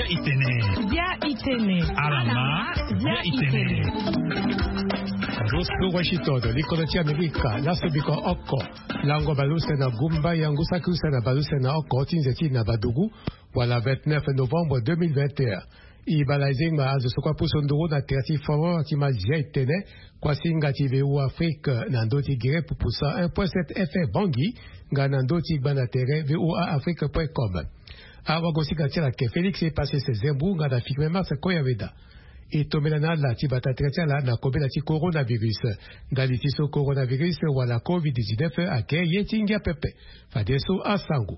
itene. Alama, via itene. Rosto Washington, l'Iconotia America, la Sobiko Oko, Lango Balusena Gumba, Yangusakusena Balusena Oko, Tinzetina Badougou, voilà 29 novembre 2021. Ibalaizing ma az sokwa pusondoro na terti foro qui ma jaitene kwa singa tive ou Afrique nandoti gire pour poussa 1.7 FM Bangui nga nandoti banatere VOA Afrique.com. Awa gosika tira ke Félix est passé ses zembu nga da fikme mars ko yaveda. Et tomelana la tibata tretia la na kobela ti coronavirus. Daliti so coronavirus wala COVID-19 ake yetinga pepe. Fadeso asangu.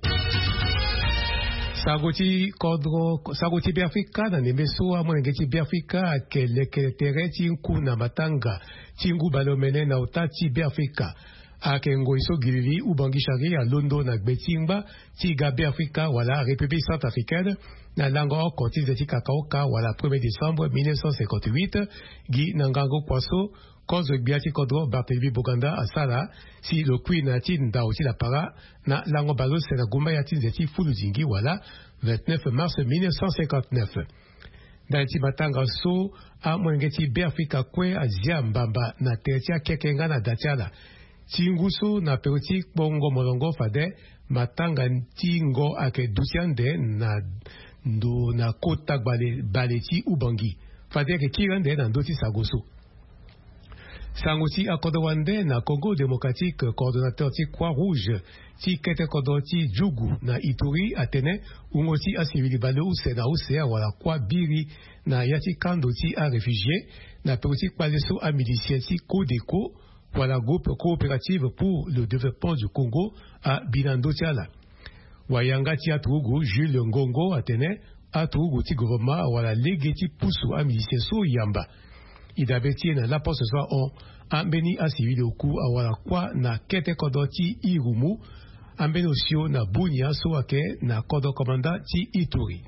Sagoti Biafrika na nemeso mwenengeti Biafrika ke leketere tinku na matanga tingu balomene na utati Biafrika ake ngoiso gilili ubangishari a Londo na Gbetingba tiga Biafrika wala République Centrafricaine na lango kontinzeti kakaoka wala 1er décembre 1958 gi nangango kwaso cause biati kodro Barthélemy Boganda asala si le queen atin da aussi la para na lango balo sena gumba yatin zeti fuluzingi wala 29 mars 1959 danti matanga so a mwengeti Biafrika kwe azia mbamba na tertia kekenga na datiala tinguso na peuti bongo molongo fade matanga tingo ake dusiande na ndo na kota baleti ubangi fade ke kirande na ndoti sagoso Sangoti Akodowande na Congo démocratique coordonnateur ti Croix-Rouge ti kete kodoti Djougou na Ituri Atene ungoti asivili bale usena usea wala kwa biri na yati kando ti a réfugié na petit paleso a milicien ti Codeco wala groupe coopérative pour le développement du Congo à Binando Tiala. Wayanga ti Atugu Jules Ngongo Atene Atugu ti gouvernement wala legeti pusu a milicien so yamba. Idabeti na la poste soit on ambeni asivili oku awala kwa na kete kodoti irumu ambeni osio na bunya so ake na kodo komanda ti Ituri.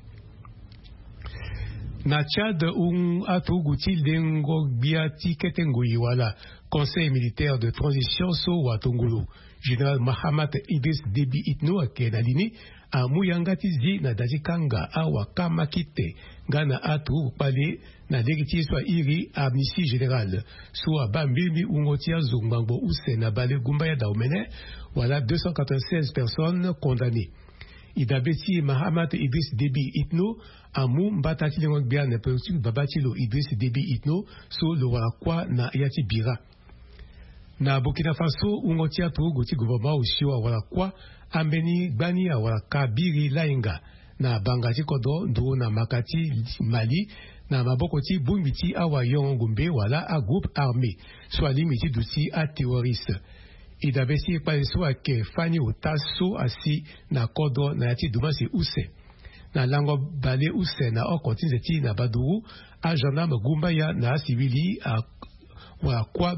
Na Tchad atugu ti lengo bia ti kete ngui wala conseil militaire de transition so watongolo général Mahamat Idriss Déby Itno ake na lini a muyanga tizi na dajikanga awa kama kite ngana atu pale na deriti so iri amnistie générale so abambimi ungotia zungbango use na bale gumba ya daumene wala 296 personnes condamnées. Idabeti Mahamat Idriss Déby Itno amu mbatati lengo bia na perutu babatilo Idriss Déby Itno so lo wala kwa na yati bira. Na Burkina Faso ungotia tu goti gouvernement ushiwa wala kwa ambeni bani ya wala kabiri lainga na bangati kodo ndo na makati Mali na mabokoti bumbiti awa yongumbe wala a groupe armé soit limiti duti a terroriste. Idabesi paleso ake fani utaso asi na kodo na yati dumasi use. Na lango bale use na okotinzeti na baduru a gendarme gumbaya na civili a wala kwa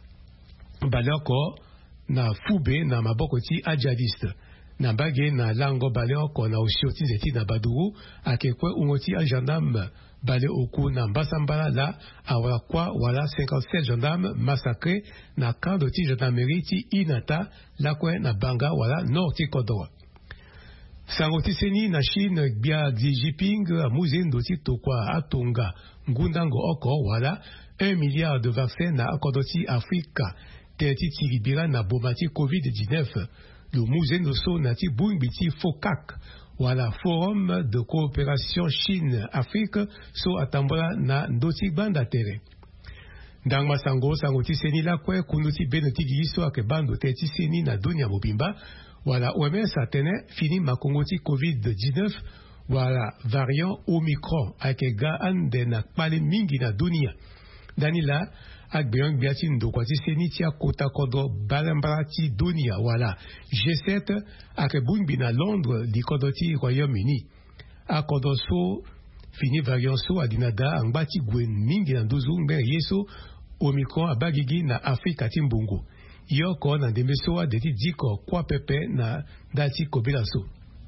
baloko na fube na mabokoti a jihadiste. Na bage na lango bale oko na ushoti zeti na baduru akekwe ungoti a gendarme bale oku na mbasambala la awala kwa wala 57 gendarmes massacrés na camp de ti gendarmerie ti Inata lakwe na banga wala nord ti Kodowa. Sangoti seni na Chine bia Xi Jinping amuzendo ti tokwa atonga ngundango oko wala 1 milliard de vaccins na akodoti Afrika teti tiribira na bomati COVID-19. Le Mouzen so nati Bungbiti Fokak, wala Forum de coopération Chine-Afrique so atambola na ndoti banda tere. Dans Masango, sangoti seni la kwe kunuti benoti giso ake bando teti seni na dunia mobimba, wala OMS atene fini makongoti COVID-19, wala variant Omicron ake ga ande na kpale mingi na dunia. Danila, ak beyon biati ndokwati seni tia kota kodo balambarati dunia wala G7 ak bunbi na Londres di kodoti Royaume-Uni. A kodo so fini variant so adinada angbati gwen mingi na nduzu mbe yeso Omicron abagigi na Afrika timbungu. Yoko na demeso deti diko kwa pepe na dati kobela so.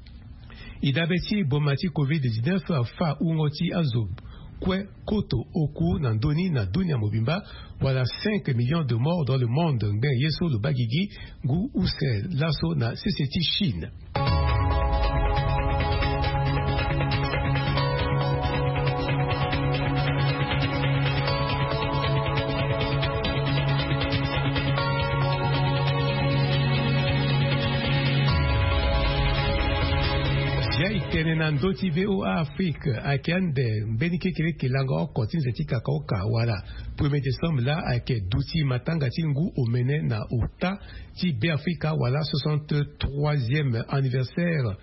Idabeti bomati COVID-19 fa ungoti azob. Kwe koto oku na ndoni na dunia mobimba wala 5 millions de morts dans le monde ngben yeso le bagigi gu use laso na CCT Chine. itene na ndoti VOA Afrique akiande benike kile kilanga okotin zeti kakaoka wala 1er décembre la ake duti matanga tingu omene na uta ti be Africa wala 63e anniversaire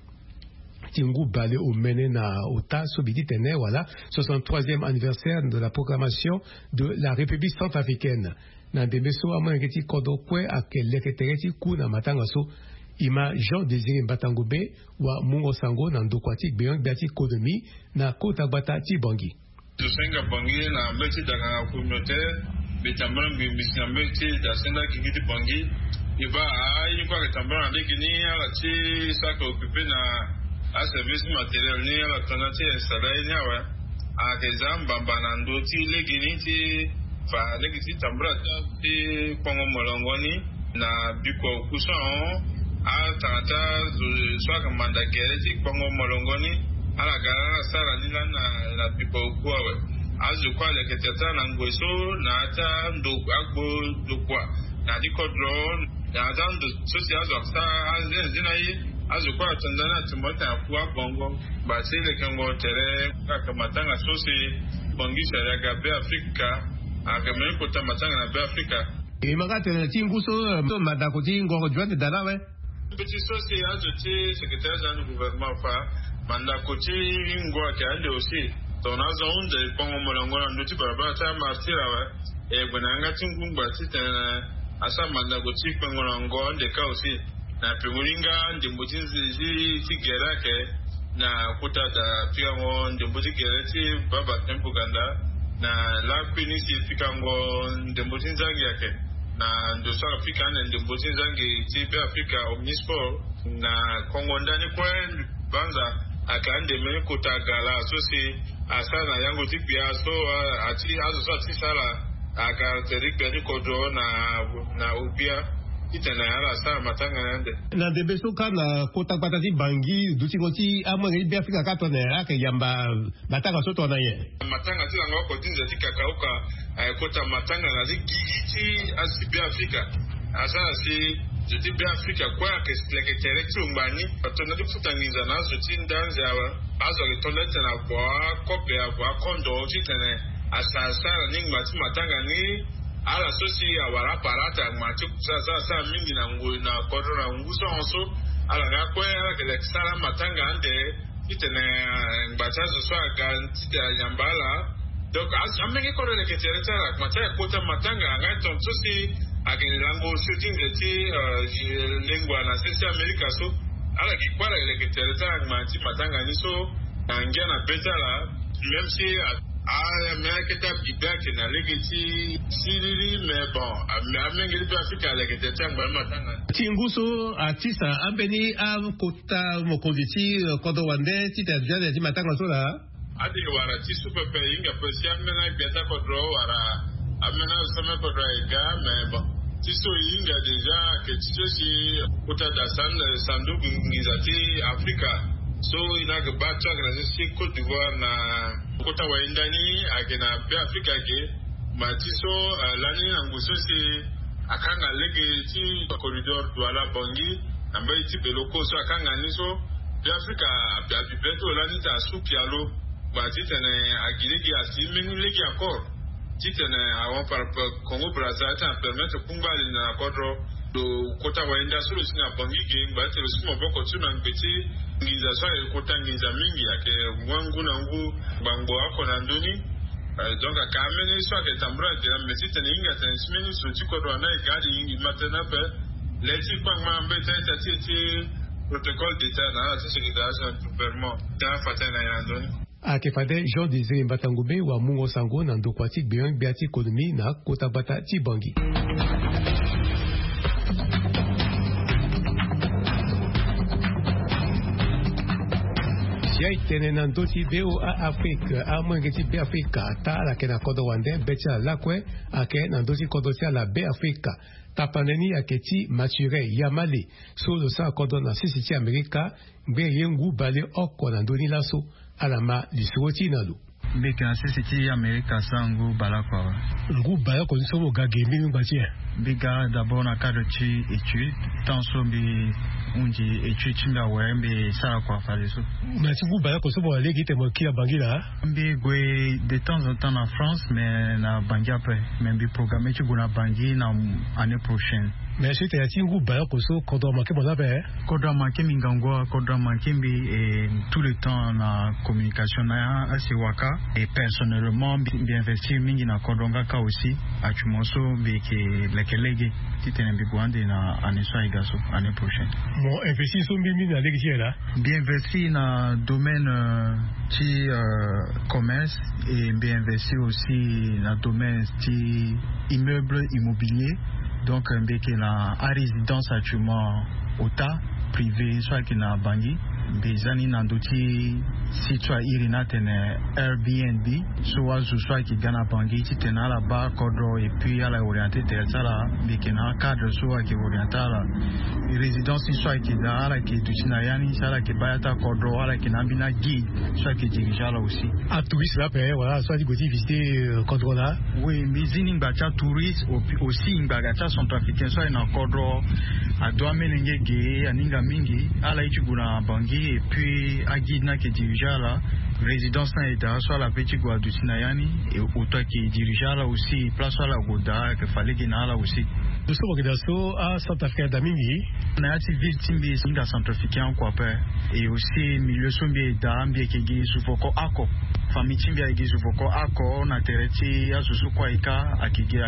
tingu bale omene na uta sobidi tene wala 63e anniversaire de la proclamation de la République centrafricaine na demeso amangeti kodokwe ake leketereti kuna matanga so ima Jean Désiré Mbatangobe wa Mungo Sango na ndokwati beyond bati kodomi na kota bata ti bangi. Tusenga bangi na mbeti daga communautaire betambara mbisi na mbeti da senda kigiti bangi iba ayi kwa ketambara ndekini ala ti saka occupé na a service matériel ni ala tonati installé ni awa a kezamba bana ndoti legini ti fa legiti tambara ti kongo molongoni na biko kusan tata swaka manda gere ti kongo molongoni ala gara sara nila na pipo kuawe azu kwa le ketata na ngweso na ata ndo agbo dokwa na dikodro na ata ndo sosi azu aksa azina yi azu kwa tandana timota kuwa bongo ba sele kengo tere kaka matanga sosi bongi sharia gabe Afrika akamene kota matanga na be Afrika imagate na tinguso madako tingo jwande dalawe petit sosi ajouté secrétaire général du gouvernement fa manda koti ngwa ke ande aussi tona zonde pongo molongo na nduti barabara ta martira wa e gwananga tingungwa titana asa manda koti pongo longo de ka aussi na pemulinga ndimbutinzi tigera ke na kutata piango ndimbutigera baba tempo ganda na la kwinisi fikango ndimbutinzangi yake na ndo South Africa na ndo Mbotinzangi tipe Africa Omnisport na Kongo ndani kwa banza akande mene kutagala so si asana yango tipia so ati azo so ati sala akarakterik bani kodo na upia itana yara sa matanga nande na debeso kana kota patati bangi duti goti amwe bi Africa katone ake yamba matanga so tona ye matanga tila ngoko dinza tikakauka kota matanga na zigiti asibi Africa asa si ziti Africa kwa kesleke tereti umbani patona difutangiza nazo tindanze awa azo litolete na kwa kope ya kwa kondo chitene asa ningma matanga ni ala sosi awara parata mati sasa mingi na ngui na kodro na nguso onso ala ngakwe ala kelexala matanga ande itene ngbachazo so aganti ya nyambala donc amenge kodro le ketereta mataya kota matanga ngaito sosi agelango shooting eti lingua na sisi America so ala kikwala le ketereta mati matanga niso ngia na betala même si America bibaki na legiti siriri mais bon amengeli pe Afrika legete tangwa matanga tinguso artista ambeni kota mokonditi kodo wande tita jana di matanga sola adi wara ti super pe inga pe si amena biata kodro wara amena sama kodro ega mais bon ti so inga deja que ti si kota da sandu ngizati Afrika so inaga bacha na si Côte d'Ivoire na kota waindani agena be Afrika ke matiso lani nguso si akanga lege ti corridor douala bongi ambaye ti beloko so akanga niso be Afrika be abibeto lani ta sukialo bati tene agirigi asimeni lege akor ti tene awon par Congo Brazza ta permettre kungali na kodro do kota wainda sulu sina bongi ge ngate simo boko tuna ngeti ngiza swa kota ngiza mingi yake wangu na ngu bango ako na ndoni donc akamene swa ke tambra de mesite ninga tensmeni so tiko do na gadi ingi matena pe leti kwa mambe tata titi protocole d'état na la sécurité gouvernement ta fatana ya ndoni akefade Jean Désiré Mbatangobe wa Mungo Sango na ndokwati beyond biati kodomi na kota bata ti bangi. Yaitene na ndoti VOA Afrique amwengeti be Africa ta la kena kodo wande becha lakwe ake na ndoti kodo tia la be Africa tapaneni aketi mature yamale so lo sa kodo na sisi ti Amerika mbe yengu bale oko na ndoni laso alama lisuoti nalu mbeke na sisi Amerika sangu balakwa ngu bala ko nsomo gagembi ngbatie biga d'abord na cadre chi étude tant sombi unji étude chinga wembe sala kwa faleso na ti ngu bala ko somo alegi te mo kia bangila mbi gwe de temps en temps en France mais na bangi après même bi programmer chi guna bangi na année prochaine. Mais c'était ya ti ngu bala ko so kodro manke mo zabe kodro manke mingangwa kodro manke mbi tout le temps na communication na asiwaka et personnellement bien investi mingi na kodonga ka aussi atumoso mbeke lekelege titene mbigwande na aneso igaso année prochaine. Mon investi so mbimi na legi là bien investi na domaine ti commerce et bien investi aussi na domaine ti immeuble immobilier donc mbeke na a résidence actuellement ota privé soit qui na bangi bezani na ndoti sitwa iri na tene Airbnb soit soit qui gana bangi ti tena la ba kodro et puis à la orienté tel sala mbeke na cadre soit qui orientala résidence soit qui da la qui tutina yani sala qui bayata kodro ala qui na bina guide soit qui dirige là aussi à touriste là pe voilà soit qui visiter kodro là oui mizini ngbacha touriste aussi ngbacha son trafiquant soit na kodro a doa melenge aninga mingi ala ichuguna bangi et puis à guide qui dirige là résidence na eta soit la petite guadusina yani et autant qui dirige là aussi place à la goda que fallait qu'il na là aussi nous sommes dans à Centrafrique d'Amingi na ati victime singa centrafricain quoi père et aussi milieu sombi d'ambie qui gi sufoko ako famille timbi gi sufoko ako na tereti azusu kwa ika akigia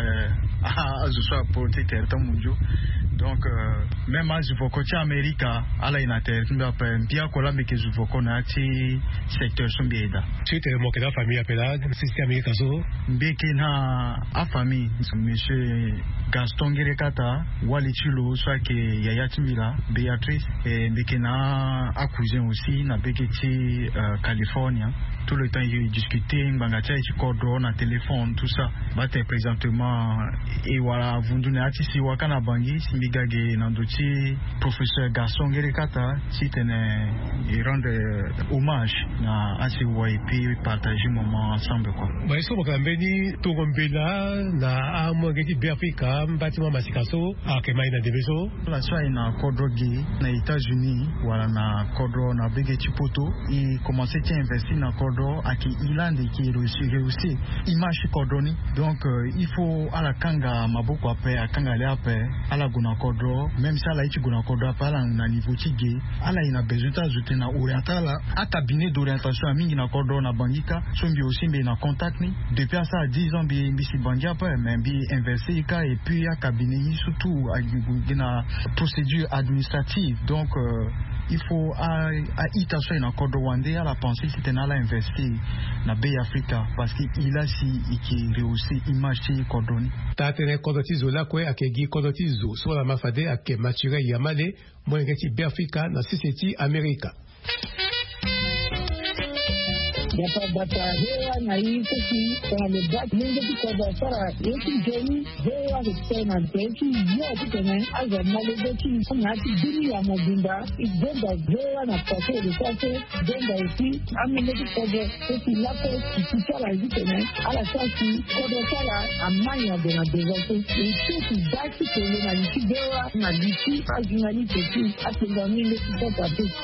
azusu apporter terre munjo donc même azufoko ti Amerika ala ina terre mbi apa mbia kola mbeke zufoko na ati secteur sombi da c'était mon que la famille appela c'est Amerika so mbeke na a famille monsieur Gaston Gerekata wali chilo soit que yaya timila Béatrice et mbeke na a cousin aussi na beke ti California tout le temps il discutait ngbangacha ti kodro na téléphone tout ça bate présentement et voilà vundune ati si wakana bangi simbigage nandoti professeur Gaston Gerekata si tene et rendre hommage na asi wa et puis partager moment ensemble quoi ba iso bakambeni to gombela na amo ngeti Afrika bâtiment masikaso akema ina debeso la soa ina kodro gi na États-Unis wala na kodro na bege chipoto i commencer à investir na kodro aki ilande qui réussi image kodro ni donc il faut ala kanga maboko après akanga le après ala guna kodro même si ala ichi guna kodro après ala na niveau tige ala ina besoin d'ajouter na orientala a cabinet d'orientation a mingi na kodro na bangika sombi aussi mbe na contact ni depuis ça 10 ans bi si bangi après même bi investir ka et puis a cabinet surtout na procédure administrative donc il faut à itation na kodro wande à la pensée c'était na la investir na Bay Africa parce qu'il a si qui réussi image ti kodro ni tatene kodotizo la kwe akegi kodotizo so la mafade ake mature yamale mwengeti Bay Africa na siseti Amerika Bata hewa na hii kiki kwa lebati mungu kwa basara yeki jeni hewa kutena nteki yote tene aza malebeti kuna hati dini ya mobinda igenda hewa na pase lukate genda isi amileki kodo keki lako kikichala hizi tene ala sasi kodo sala amanya dena dezote isi daki kwenye na lisi hewa na lisi ajunali keki atenga mile kutata peki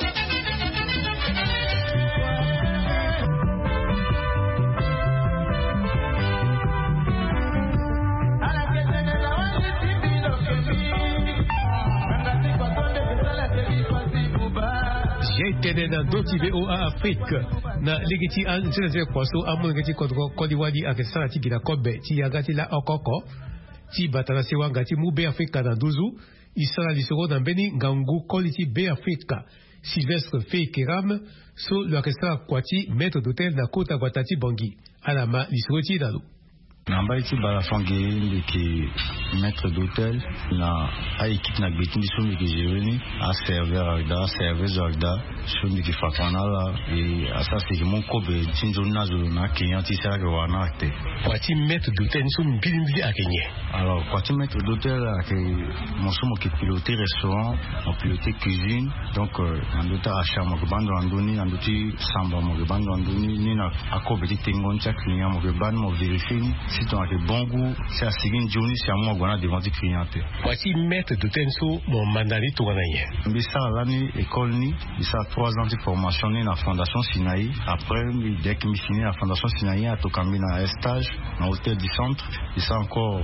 tene na doti VOA Afrique na ligiti an zeze kwaso amu ngati kodiwadi akesala tigila kobe ti yagati la okoko ti batana sewa ngati mu Bay Africa na duzu isala lisoro na mbeni ngangu koliti Bay Africa Sylvestre Feikeram so lo akesala kwati maître d'hôtel na kota watati bangi alama lisoro ti dalu Namba iti balafonge qui maître d'hôtel na a équipe na betin biso mi géreni a serveur da serveuse da sur qui fakana la et à ça c'est mon kobe tinzo nazo na client isa que wana te Kwati maître d'hôtel so mbili a Kenya. Alors kwati maître d'hôtel que mon somo qui piloter restaurant, on piloter cuisine donc en d'autres achat mo bando andoni andoti samba mo bando andoni ni na akobe tingon cha client mo bando mo vérifier si tu as le bon goût, c'est à seguir une journée, c'est à moi qu'on a devant des clients. Voici maître de Tenso, mon mandali tournaïen. Mais ça, l'année école ni, il ça 3 ans de formation ni la fondation Sinaï. Après, dès que je finis la fondation Sinaï, à Tokambi dans un stage, dans l'hôtel du centre, il ça encore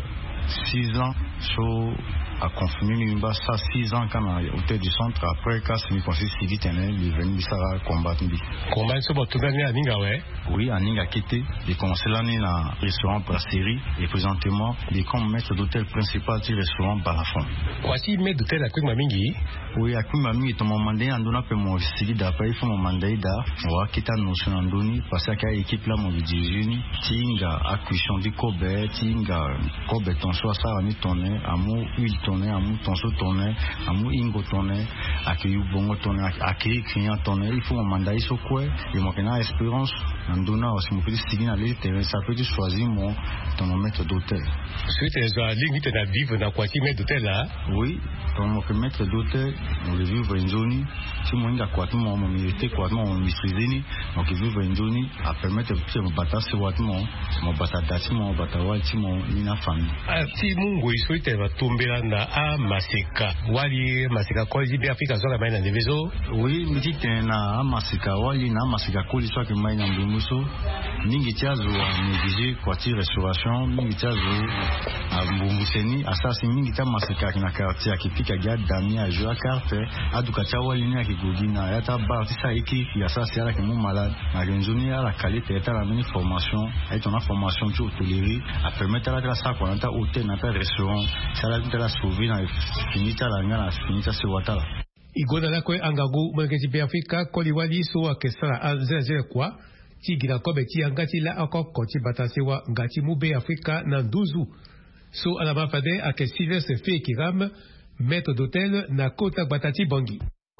6 ans sur à confirmer une base ça 6 ans quand on est au hôtel du centre après quand c'est une conseil civil il est venu ça combattre combat sur votre année à Ninga ouais oui à Ninga quitté il commencé l'année dans restaurant brasserie et présentement il est comme maître d'hôtel principal du restaurant Balafon. Voici maître d'hôtel à Kumamingi. Oui à Kumamingi ton mandat en donnant pour mon civil d'après il faut mon mandat d'art on va quitter notion en donné parce que l'équipe là mon dirigé tinga acquisition du Kobe tinga Kobe ton choix ça on est tourné amour huile tourné amour tonso tourné amour ingo tourné accueillir bongo tourné accueillir client tourné il faut mon mandat il faut quoi et mon canal espérance en donnant aussi mon petit style à l'intérieur ça peut choisir mon ton maître d'hôtel suite les ligne tu as vivre dans quoi maître d'hôtel là oui ton maître d'hôtel on le vivre une zone si mon inga quoi mon mérité quoi mon maîtriser donc il vivre une zone à permettre de me battre sur what mon battre dati mon battre wati mon ina famille si mon go souhaite va tomber là na maseka wali maseka ko ji bi Afrika so ka mai na devezo oui mi dit na maseka wali na maseka ko li so ke mai na mbuso ningi tiazo mi dije kwa ti restauration ningi tiazo a mbumuseni asasi ningi ta maseka na quartier akipika ga dami a jouer carte adukacha wali ni akigudina yata ba ti sa équipe ya sa c'est là que mon malade na renzoni à la qualité ta la mini formation et ton formation tu hôtellerie à permettre à la ça quoi na ta hôtel na ta restaurant ça la ta la sauver na finita la ngala finita se wata igona la ko angago mwekezi bi Afrika ko liwali so akesala azeze kwa tigira ko beti angati la akoko ti batasewa ngati mube Afrika na nduzu so alaba fade ake Sylvestre Fe Kiram maître d'hôtel na Kota Batati Bangi.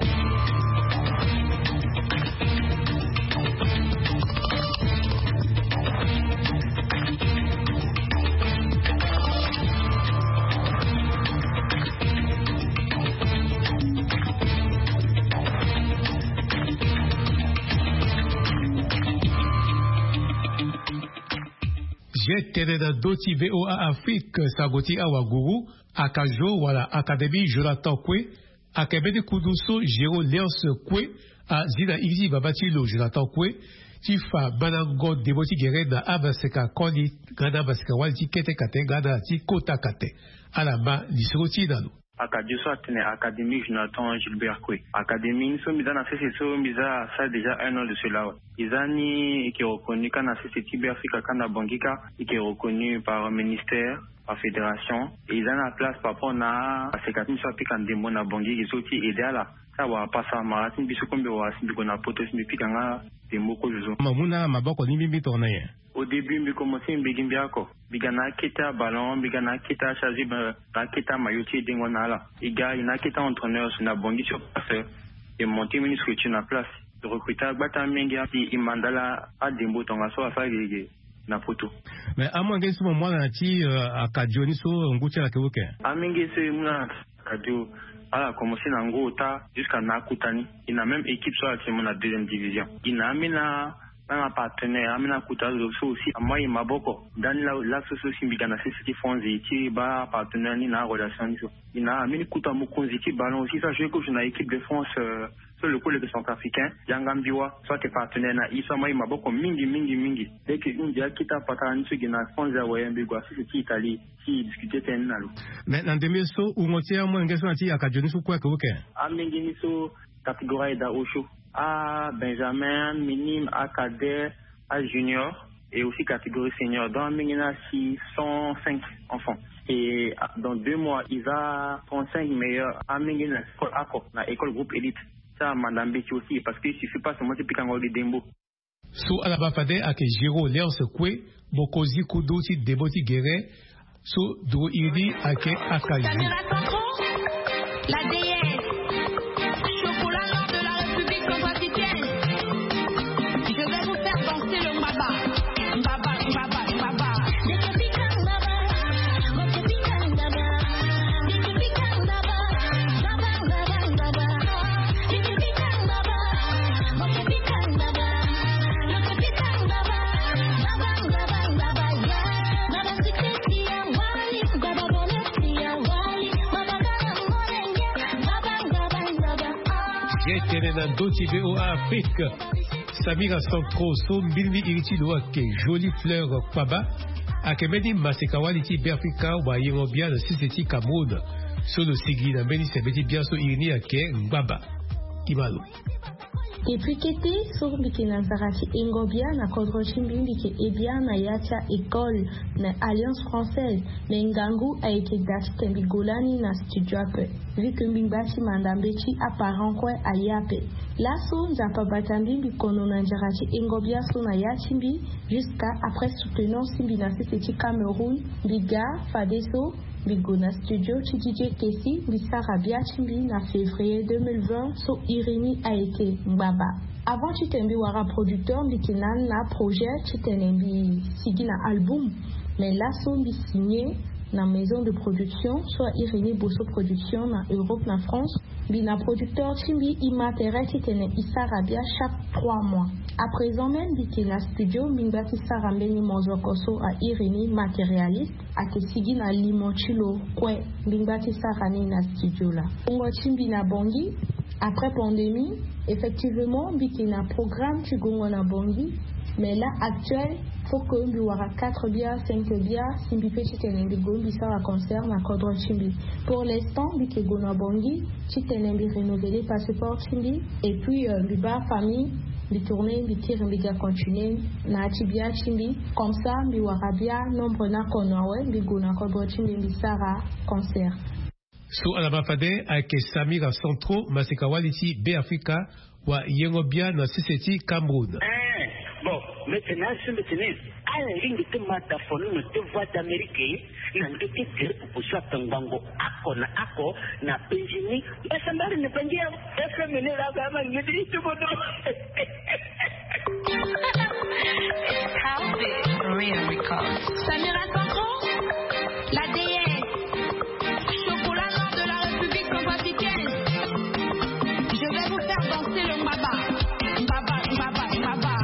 J'étais dans Doti VOA Afrique, Sagoti Awaguru, Akajo, voilà, Académie Jonathan Kwe, Akabede Kuduso, Jero Léonce Kwe, à Zina Izi Babatilo Jonathan Kwe, Tifa Banango Deboti Gereda Abaseka Koni, Gana Baseka Walti Kete Kate, Gana Ti Kota Kate, Alama, Lisroti Nano. Akadioso atene Académie Jonathan Gilbert Kwe. Académie nous sommes dans la CCSO, Miza, ça déjà 1 an de cela. Izani qui est reconnu quand la CCTB Africa Kanda Bangika, qui est reconnu par le ministère, par fédération. Et ils ont la place par rapport à ces 4 000 piques en démon à Bangui, qui sont idéal là. Ça va passer à Maratin, Bissokombe, ou à Sindikona Potos, Mipik en Demoko, je suis. Mamuna, Maboko, Nimi tourné. Au début, je commençais à me dire que Bigana Kita ballon, Bigana Kita chargé, Kita Mayoti, Dingonala. Il y a un Kita entraîneur sur la Bangui sur place. Et monter ministre sur la place. Le recruteur Bata Menga, il mandala à Dembo, ton assaut à faire na photo. Mais à moins que ce moment là, tu as Kadioni sur un goût de la Kéwoke. À Menga, c'est moi, Kadio. Elle a commencé dans Ngota jusqu'à Nakutani. Il a même équipe sur la deuxième division. Il a amené un partenaire, amena kuta aussi moi il m'a beaucoup dans l'association bigana c'est ce qui font ziti ba partenaire ni na relation ni so il a amené kuta moko ziti ballon aussi ça je coach na équipe de France sur le pôle de centrafricain Yangambiwa soit que partenaire na isa moi il m'a beaucoup mingi dès que une dia kita patani so gina France ya wayembe kwa c'est Italie qui discutait tenalo mais dans demi-so ou moitié moi ngesa ati akajoni so kwa ke a mingi ni so catégorie da Osho à Benjamin, minime, à cadet, à junior et aussi catégorie senior. Dans Mingina, 605 enfants. Et dans 2 mois, il va 35 meilleurs à Mingina, à école groupe élite. Ça, Madame Betty aussi, parce qu'il ne suffit pas seulement de piquer un de Dembo. Sous Alabafade, avec Jiro Léonce Kwe, Bokozi Kudo ti Deboti Guéret so Dro Irni Ake Akaji. La déesse, chocolat noir de la République centrafricaine. Je vais vous faire danser le mbaba. Mbaba, mbaba, mbaba. Dans Doti VOA Afrique, Samira Santro, Som Bilmi Iriti Loake, Jolie Fleur Kwaba, Akemeni Masekawali ti Berfika, wa Yengobia de Siseti Cameroun, Solo Sigi, na Beni Sebeti Biaso Irini Ake, Mbaba, Kimalo. Depuis qu'était sur Bikina Zarati Ingobia, na Kodro Chimbimbi qui est bien na Yatia école, na Alliance française, mais Ngangu a été dati Tembigolani na studio ape. Vu que Mbimbati Mandambechi apparent quoi à Yape. Là, son Zapabatambi Bikono na Jarati Ingobia son na Yatimbi, jusqu'à après soutenant Simbi na Siseti Cameroun, Biga, Fadeso, Bigona Studio, Chidije Kesi, Bissarabia Chimbi, na février 2020, so Irini a été Mbaba. Avant Chitembi Wara producteur, Bikinan na projet, Chitenembi Sigi na album, mais là, son bi signé na maison de production, soit Irini Bosso Production na Europe, na France, bi na producteur Chimbi Imatere Chitene Issarabia chaque 3 mois. À présent même, Bikina Studio, Mingbati Sarambeni Mozokoso à Irini matérialiste, à Kesigi na Limonchilo, Kwe, Mingbati Sarani na Studio là. Ongo Chimbi na Bongi, après pandémie, effectivement, Bikina programme Chigongo na Bongi, mais là, actuel, faut que nous aura 4 biens, 5 biens, Simbi Chitenembi Gombi, ça va concerne à Kodro Chimbi. Pour l'instant, Bikego na Bongi, Chitenembi renouvelé passeport Chimbi, et puis, Biba famille, bi tourner bi tire bi ga continuer na tibia chimbi comme ça bi warabia nombre na konawe bi gona ko bo chimbi bi sara concert so ala mafade ake Samira Santro Masekawaliti Be Africa wa Yengobia na Siseti Cameroun. Bon, maintenant je me tenais à la ligne de mataphone de voix d'Amérique na ndeke tere kupushwa tangango ako na penjini basambari ne penjia efemene la kama ngidi tubodo. How big real record. Samira Santro, la déesse, chocolat noir de la République centrafricaine. Je vais vous faire danser le mbaba. Mbaba, mbaba, mbaba.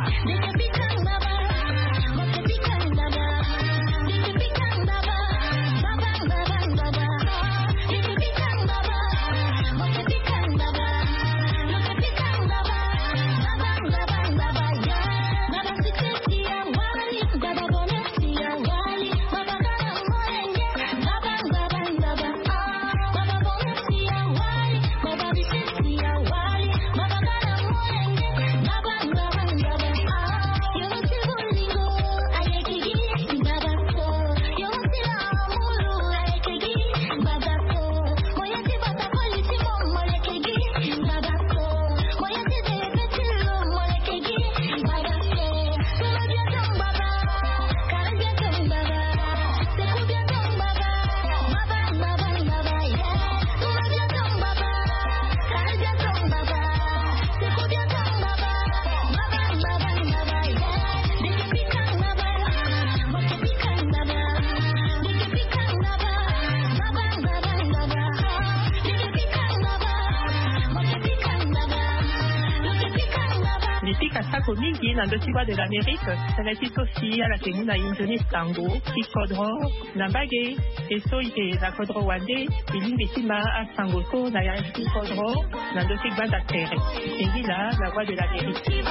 Mingi na ndosiwa de l'Amérique, Salati Sophie, à la Kemuna Indonis Tango, Kikodro, Nambage, Eso ite na Kodro Wande, Ilimbi Sima à Sangoso, na Yariki Kodro, na ndosik Banda Tere. Ingila, la voix de l'Amérique.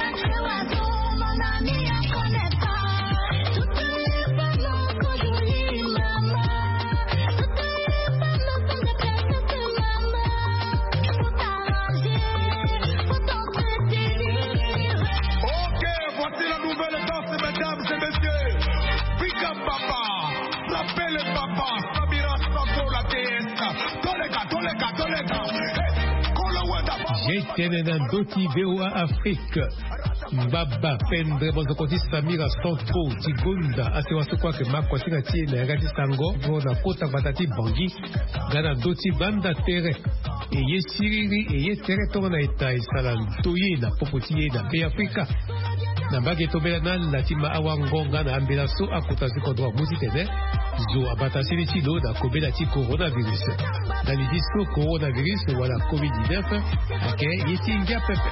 J'étais dans Doti VOA Afrique. Mbaba Pendre Bozokoti Samira Centro Tigunda Asewaso kwa ke makwa singa tie na yagati sango Vona kota batati bangi Gana doti banda tere Eye siriri eye tere tonga na eta Isalan toye na popotiye na Be Afrika Na bagi tobela na latima awangonga na ambela so akota zikodwa muzitene Zo abatasili chilo na kobela ti coronavirus Na lidi so coronavirus wala COVID-19 Ake yeti ingia pepe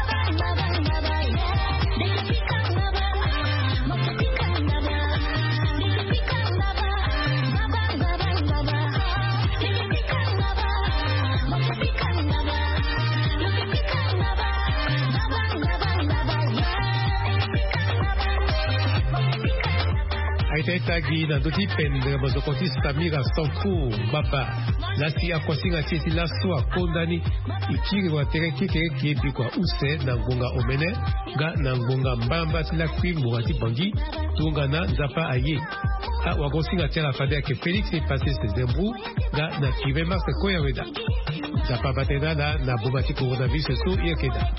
Aitagi na doti Pendre Bozokoti Samira Centro Baba Lasi akwasinga tieti laso akondani Ikiri wa tere kekere kiebi kwa use na ngonga omene Ga na ngonga mbamba tila kwi mwati bangi Tunga na nzapa aye Wagosinga tela fade ake Felix e pase se zembu Ga na kive marse koya weda Nzapa batena na bobati coronavirus so yekeda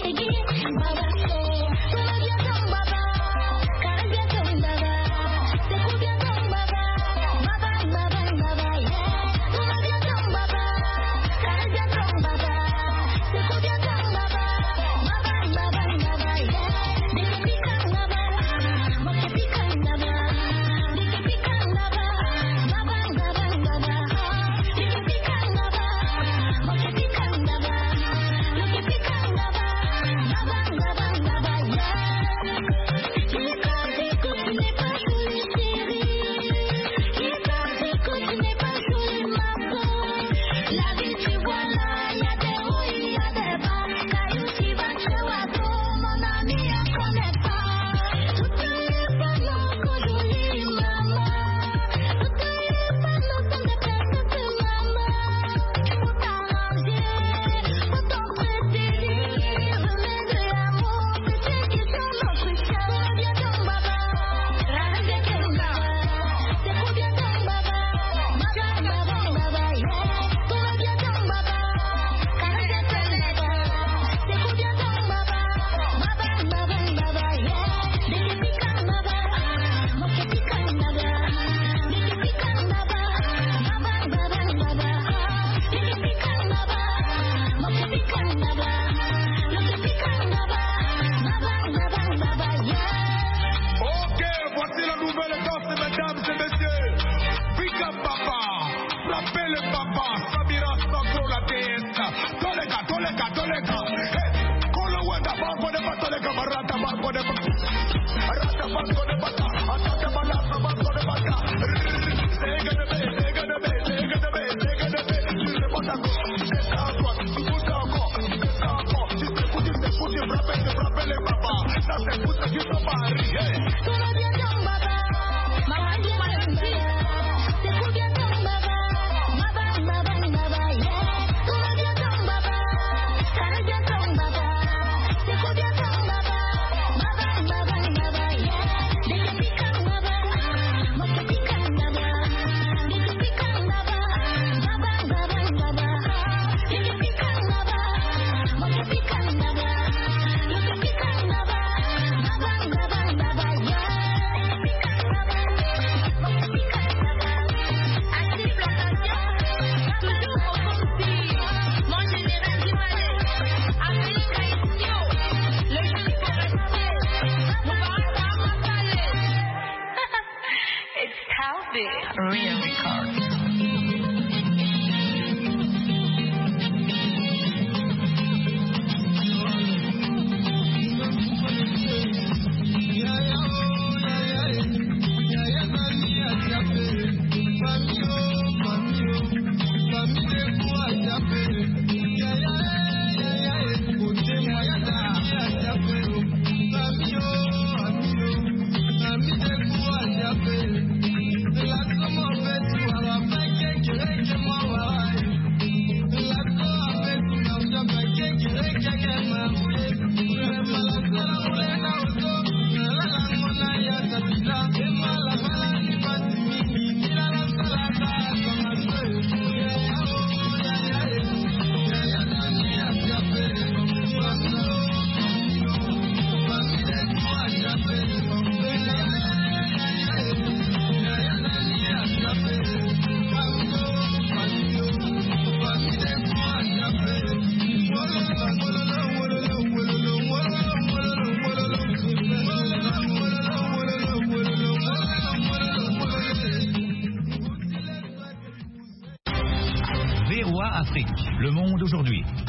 d'aujourd'hui.